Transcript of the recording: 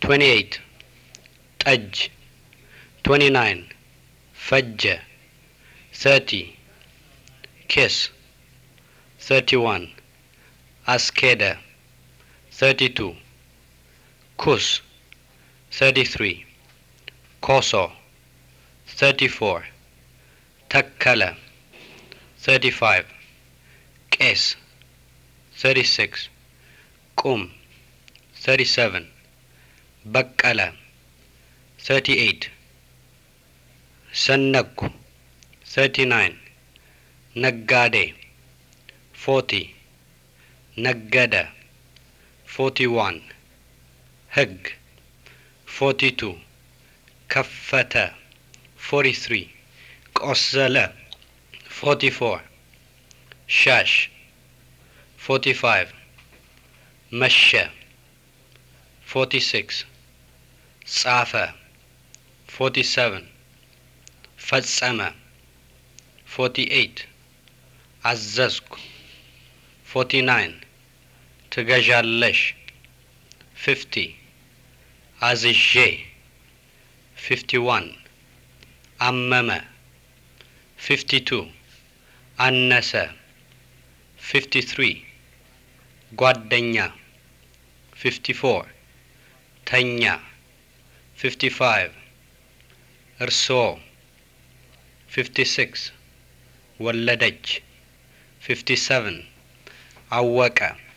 28 ጠጅ 29 ፈጀ 30 kiss 31 አስኬደ 32 ኩስ 33 ኮሶ 34 ተከለ 35 ቄስ 36 ቁም 37 በቀለ 38 ሰነኩ 39 ነጋዴ 40 ነገደ 41 ሕግ 42 ከፈተ 43 ቆሰለ 44 ሻሽ 45 መሸ 46 ጻፈ 47 ፈጸመ 48 አዘዝኩ 49 ትገዣለሽ 50 አዝዤ 51 አመመ 52 አነሰ 53 ጓደኛ 54 ተኛ 55 እርስዎ 56 ወለደች 57 አወቀ